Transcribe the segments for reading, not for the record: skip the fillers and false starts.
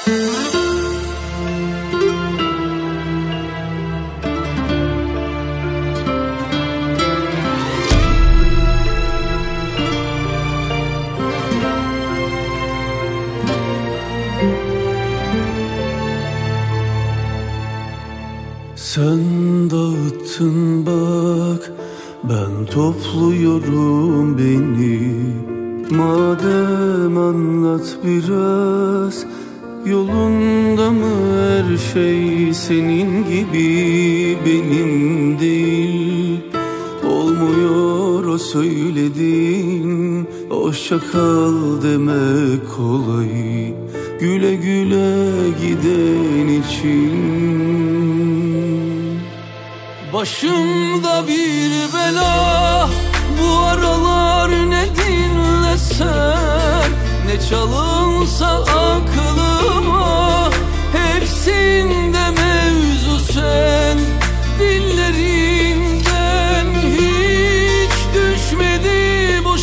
Sen dağıttın bak, ben topluyorum beni. Madem anlat biraz, yolunda mı her şey? Senin gibi benim değil. Olmuyor o söylediğin, hoşça kal demek kolay. Güle güle giden için. Başımda bir bela, bu aralar ne dinlesem, ne çalınsa aklıma, hepsinde mevzu sen. Dillerinden hiç düşmedi bu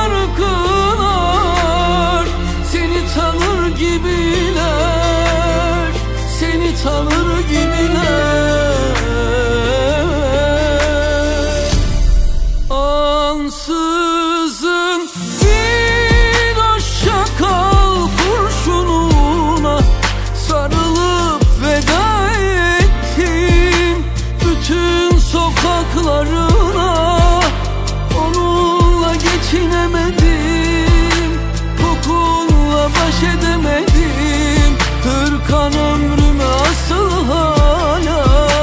şarkılar. Seni tanır gibiler, seni tanır gibiler. Ansızın bir hoşça kal kurşununa sarılıp veda ettim bütün sokaklarına. Onunla geçinemedim, kokunla baş edemedim. Hırkan ömrüme asıl hala.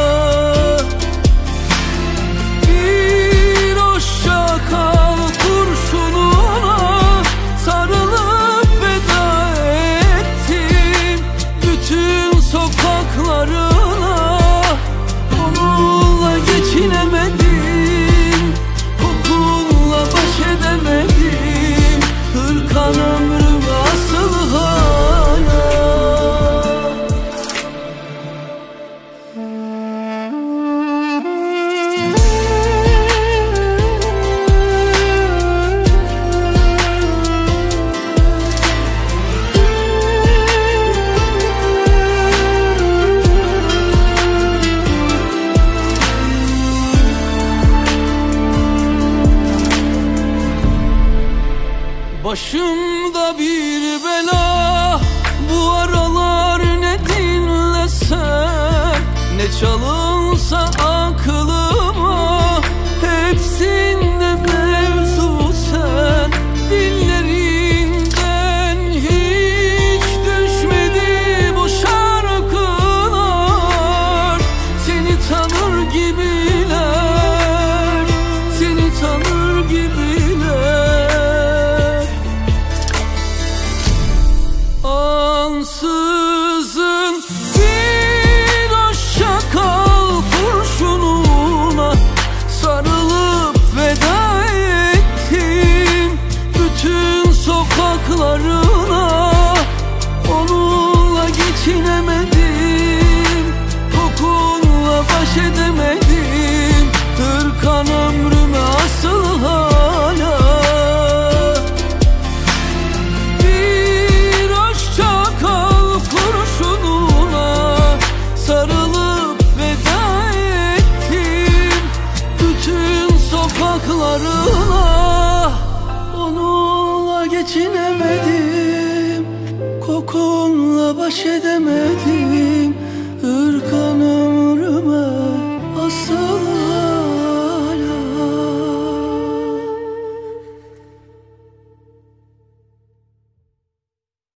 Kal kurşununa sarılıp veda ettim bütün sokaklarına. Onunla geçinemedim, kokunla baş edemedim. Hırkan ömrüm asıl hala. Başımda bir bela, bu aralar ne dinlesem, ne çalınsa aklıma, hepsinde mevzu sen. Dillerinden hiç düşmedi bu şarkılar. Seni tanır gibiler, seni tanır gibiler. Ansızın bir hoşça kal kurşununa sarılıp veda ettim bütün sokaklarına. Onunla geçinemedim, kokunla baş edemedim. Hırkan ömrüme asıl hala. Sarılıp veda ettim bütün sokaklarına. Onunla geçinemedim, kokunla baş edemedim. Hırkanım